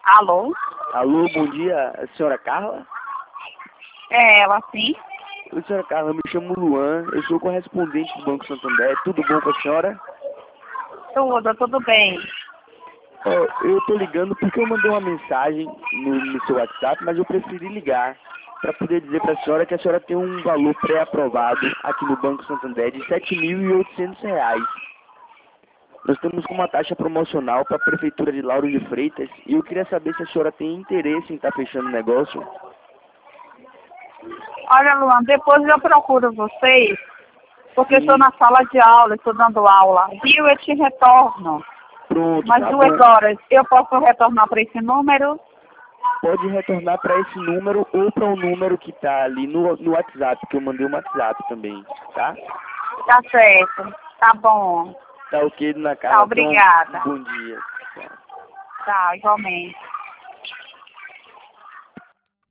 Alô? Alô, bom dia, a senhora Carla? É ela sim? Oi, senhora Carla, me chamo Luan, eu sou correspondente do Banco Santander, tudo bom com a senhora? Tudo bem. Eu tô ligando porque eu mandei uma mensagem no seu WhatsApp, mas eu preferi ligar para poder dizer para a senhora que a senhora tem um valor pré-aprovado aqui no Banco Santander de R$ 7.800. Nós estamos com uma taxa promocional para a Prefeitura de Lauro de Freitas e eu queria saber se a senhora tem interesse em estar fechando o negócio. Olha, Luan, depois eu procuro vocês, porque eu Sim. estou na sala de aula, estou dando aula. E eu te retorno. Pronto, Mas tá 2 bom. horas, eu posso retornar para esse número? Pode retornar para esse número ou para o número que está ali no WhatsApp, que eu mandei um WhatsApp também, tá? Tá certo. Tá bom. Tá ok, dona Tá, Carla? obrigada. Então, bom dia. Tchau. Tá, igualmente.